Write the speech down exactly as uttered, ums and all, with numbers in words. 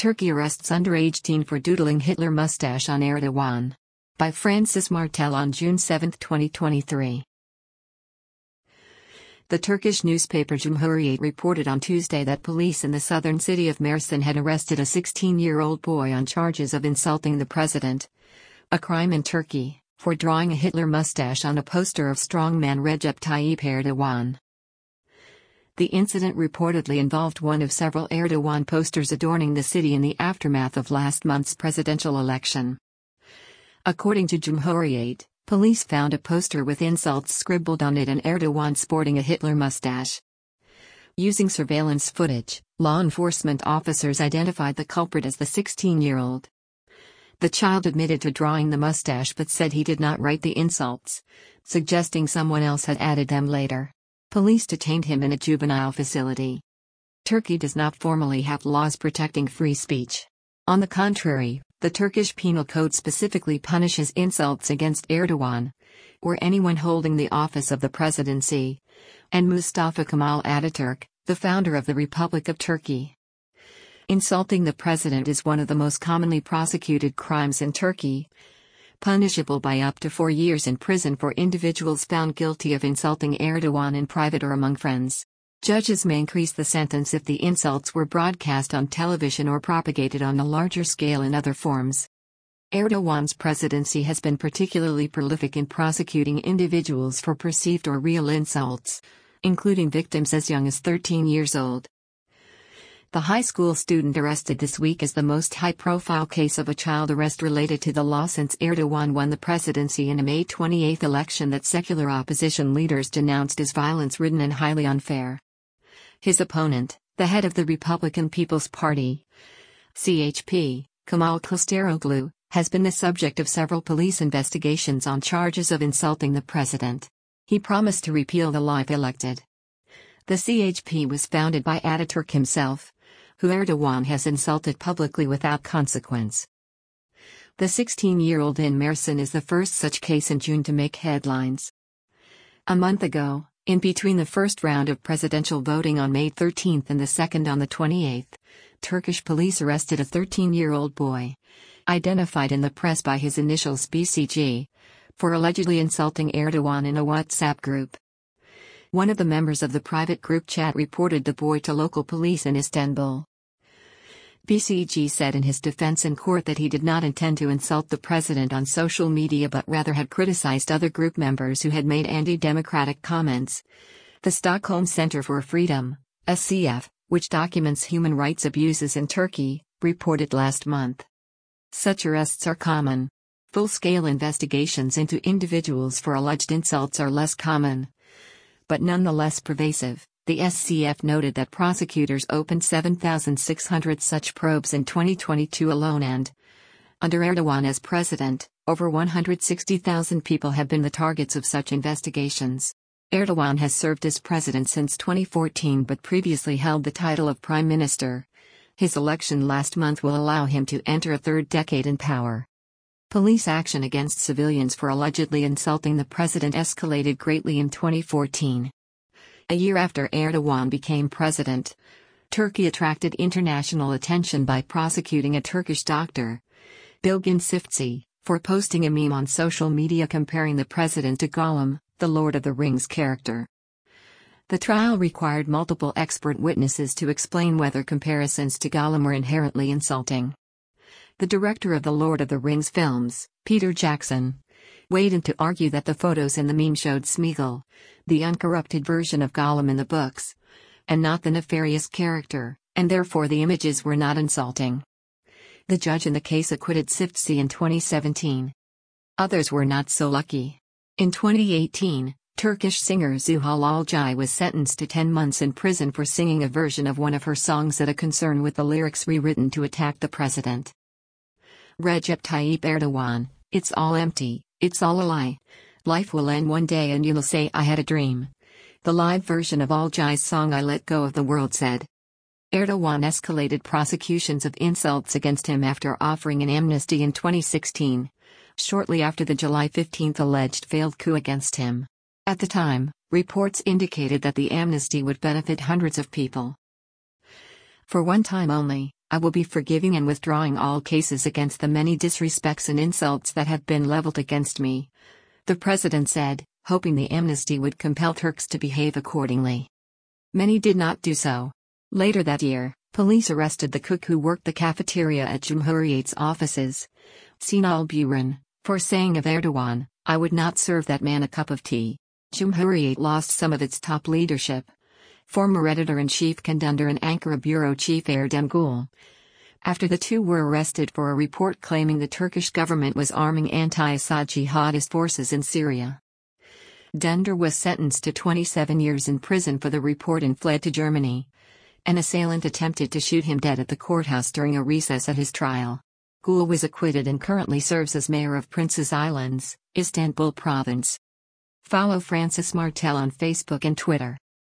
Turkey arrests underage teen for doodling Hitler mustache on Erdogan. By Francis Martel on June seventh, twenty twenty-three. The Turkish newspaper Cumhuriyet reported on Tuesday that police in the southern city of Mersin had arrested a sixteen-year-old boy on charges of insulting the president, a crime in Turkey, for drawing a Hitler mustache on a poster of strongman Recep Tayyip Erdogan. The incident reportedly involved one of several Erdogan posters adorning the city in the aftermath of last month's presidential election. According to Cumhuriyet, police found a poster with insults scribbled on it and Erdogan sporting a Hitler mustache. Using surveillance footage, law enforcement officers identified the culprit as the sixteen-year-old. The child admitted to drawing the mustache but said he did not write the insults, suggesting someone else had added them later. Police detained him in a juvenile facility. Turkey does not formally have laws protecting free speech. On the contrary, the Turkish Penal Code specifically punishes insults against Erdogan, or anyone holding the office of the presidency, and Mustafa Kemal Ataturk, the founder of the Republic of Turkey. Insulting the president is one of the most commonly prosecuted crimes in Turkey, punishable by up to four years in prison for individuals found guilty of insulting Erdogan in private or among friends. Judges may increase the sentence if the insults were broadcast on television or propagated on a larger scale in other forms. Erdogan's presidency has been particularly prolific in prosecuting individuals for perceived or real insults, including victims as young as thirteen years old. The high school student arrested this week is the most high-profile case of a child arrest related to the law since Erdogan won the presidency in a May twenty-eighth election that secular opposition leaders denounced as violence-ridden and highly unfair. His opponent, the head of the Republican People's Party, C H P, Kemal Kılıçdaroğlu, has been the subject of several police investigations on charges of insulting the president. He promised to repeal the law if elected. The C H P was founded by Ataturk himself, who Erdogan has insulted publicly without consequence. The sixteen-year-old in Mersin is the first such case in June to make headlines. A month ago, in between the first round of presidential voting on May thirteenth and the second on the twenty-eighth, Turkish police arrested a thirteen-year-old boy, identified in the press by his initials B C G, for allegedly insulting Erdogan in a WhatsApp group. One of the members of the private group chat reported the boy to local police in Istanbul. B C G said in his defense in court that he did not intend to insult the president on social media but rather had criticized other group members who had made anti-democratic comments. The Stockholm Center for Freedom, S C F, which documents human rights abuses in Turkey, reported last month. Such arrests are common. Full-scale investigations into individuals for alleged insults are less common, but nonetheless pervasive. The S C F noted that prosecutors opened seven thousand six hundred such probes in twenty twenty-two alone and, under Erdogan as president, over one hundred sixty thousand people have been the targets of such investigations. Erdogan has served as president since twenty fourteen but previously held the title of prime minister. His election last month will allow him to enter a third decade in power. Police action against civilians for allegedly insulting the president escalated greatly in twenty fourteen. A year after Erdogan became president, Turkey attracted international attention by prosecuting a Turkish doctor, Bilgin Sifci, for posting a meme on social media comparing the president to Gollum, the Lord of the Rings character. The trial required multiple expert witnesses to explain whether comparisons to Gollum were inherently insulting. The director of the Lord of the Rings films, Peter Jackson, weighed in to argue that the photos in the meme showed Smeagol, the uncorrupted version of Gollum in the books, and not the nefarious character, and therefore the images were not insulting. The judge in the case acquitted Sifci in twenty seventeen. Others were not so lucky. In twenty eighteen, Turkish singer Zuhal Olcay was sentenced to ten months in prison for singing a version of one of her songs at a concern with the lyrics rewritten to attack the president. Recep Tayyip Erdogan, it's all empty, it's all a lie. Life will end one day and you'll say I had a dream. The live version of Olcay's song I Let Go of the World said. Erdogan escalated prosecutions of insults against him after offering an amnesty in twenty sixteen, shortly after the July fifteenth alleged failed coup against him. At the time, reports indicated that the amnesty would benefit hundreds of people. For one time only, I will be forgiving and withdrawing all cases against the many disrespects and insults that have been leveled against me," the president said, hoping the amnesty would compel Turks to behave accordingly. Many did not do so. Later that year, police arrested the cook who worked the cafeteria at Cumhuriyet's offices, Sinal Buran, for saying of Erdogan, "I would not serve that man a cup of tea." Cumhuriyet lost some of its top leadership. Former editor-in-chief Kandundar and Ankara bureau chief Erdem Gül. After the two were arrested for a report claiming the Turkish government was arming anti-Assad jihadist forces in Syria. Dündar was sentenced to twenty-seven years in prison for the report and fled to Germany. An assailant attempted to shoot him dead at the courthouse during a recess at his trial. Gül was acquitted and currently serves as mayor of Princess Islands, Istanbul province. Follow Francis Martel on Facebook and Twitter.